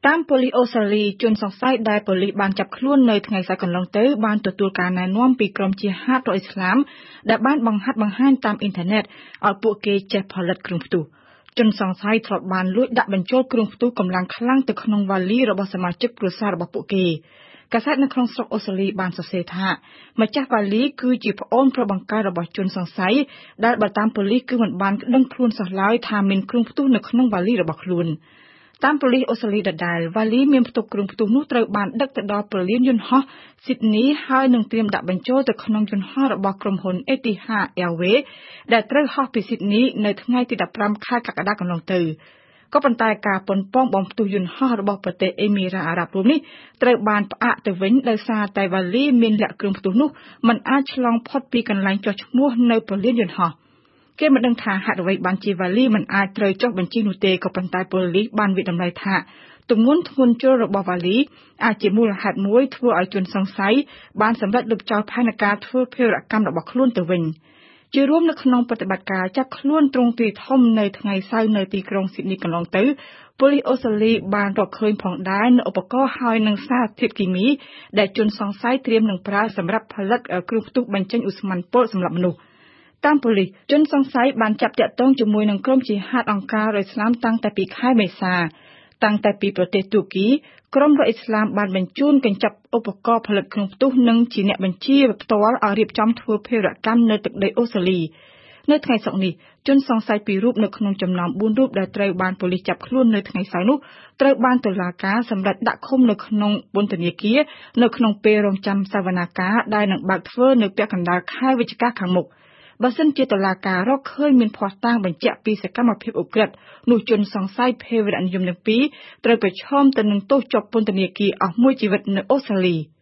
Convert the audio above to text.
តាមប៉ូលីសអូស្ត្រាលីជនសង្ស័យដែលប៉ូលីសបានចាប់ខ្លួននៅថ្ងៃសៅរ៍កន្លងទៅបានទទួលការណែនាំពីក្រុមជាហាតរដ្ឋឥស្លាមដែលបានបង្ហាត់បង្ហាញតាមអ៊ីនធឺណិតឲ្យពួកគេចេះផលិតគ្រឿងផ្ទុះជនសង្ស័យធ្លាប់បានលួចដាក់បញ្ចូលគ្រឿងផ្ទុះកម្លាំងខ្លាំងទៅក្នុងវ៉ាលីរបស់សមាជិកគ្រួសាររបស់ពួកគេកាសែតនៅក្នុងស្រុកអូស្ត្រាលីបានសរសេរថាម្ចាស់វ៉ាលីគឺជាប្អូនប្រុសបង្កើតរបស់ជនសង្ស័យដែលបើតាមប៉ូលីសគឺមិនបានដឹងខ្លួនសោះឡើយថាមានគ្រឿងផ្ទុះនៅក្នុងវ៉ាលីរបស់ខ្លួនតាមប៉ូលីសអូស្ត្រាលីដដែលវ៉ាលីមានផ្ទុកគ្រឿងផ្ទុះនោះត្រូវបានដឹកទៅដល់ព្រលានយន្តហោះ Sydney ហើយនឹងត្រៀមដាក់បញ្ចូលទៅក្នុងយន្តហោះរបស់ក្រុមហ៊ុន Etihad Airways ដែលត្រូវហោះពី Sydney នៅថ្ងៃទី15ខែកក្កដាកន្លងទៅក៏ប៉ុន្តែការប៉ុនប៉ងបំផ្ទុះយន្តហោះរបស់ប្រទេសអេមីរ៉ាអារ៉ាប់រួមនេះត្រូវបានផ្អាកទៅវិញដោយសារតែវ៉ាលីមានលាក់គ្រឿងផ្ទុះនោះមិនអាចឆ្លងផុតពីកន្លែងចុះឈ្មោះនៅព្រលានយន្តហោះគេមិនដឹងថាហេតុអ្វីបានជាវ៉ាលីមិនអាចត្រូវចុះបញ្ជីនោះទេក៏ប៉ុន្តែប៉ូលីសបានវិតម្លៃថាទម្ងន់ធ្ងន់ជ្រុលរបស់វ៉ាលីអាចជាមូលហេតុមួយធ្វើឲ្យជនសង្ស័យបានសម្រេចលុបចោលផែនការធ្វើភេរវកម្មរបស់ខ្លួនទៅវិញជារួមនៅក្នុងប្រតិបត្តិការចាប់ខ្លួនទ្រង់ទ្រាយធំនៅថ្ងៃសៅរ៍នៅទីក្រុងស៊ីដនីកន្លងទៅប៉ូលីសអូស្ត្រាលីបានរកឃើញផងដែរនូវឧបករណ៍ហើយនឹងសារធាតុគីមីដែលជនសង្ស័យត្រៀមនឹងប្រើសម្រាប់ផលិតគ្រឿងផ្ទុះបញ្ចេញឧស្ម័នពុលសម្រាប់មនុស្សតាមប៉ូលីសជនសង្ស័យបានចាប់តាក់ទងជាមួយនឹងក្រុមជាហាតអង្គការរដ្ឋឥស្លាមតាំងតែពីខែមេសាតាំងតែពីប្រទេសទូគីក្រុមរដ្ឋឥស្លាមបានបញ្ជូនកញ្ចប់ឧបករណ៍ផលិតគ្រឿងផ្ទុះនិងជាអ្នកបញ្ជាផ្ទាល់ឲ្យរៀបចំធ្វើភេរវកម្មនៅទឹកដីអូស្ត្រាលីនៅថ្ងៃសុក្រនេះជនសង្ស័យ2រូបនៅក្នុងចំណោម4រូបដែលត្រូវបានប៉ូលីសចាប់ខ្លួននៅថ្ងៃសៅរ៍នោះត្រូវបានតុលាការសម្រេចដាក់ឃុំនៅក្នុងពន្ធនាគារនៅក្នុងពេលរងចាំសវនាការដែលនឹងបើកធ្វើនៅពាក់កណ្ដាលខែវិច្ឆិកាខាងមុខបើសិនជាតុលាការរកឃើញមានភស្តុតាងបញ្ជាក់ពីសកម្មភាពឧក្រិដ្ឋនោះជនសង្ស័យភេរវនិយមទាំងពីរត្រូវប្រឈមទៅនឹងទោសជាប់ពន្ធនាគារអស់មួយជីវិតនៅអូស្ត្រាលី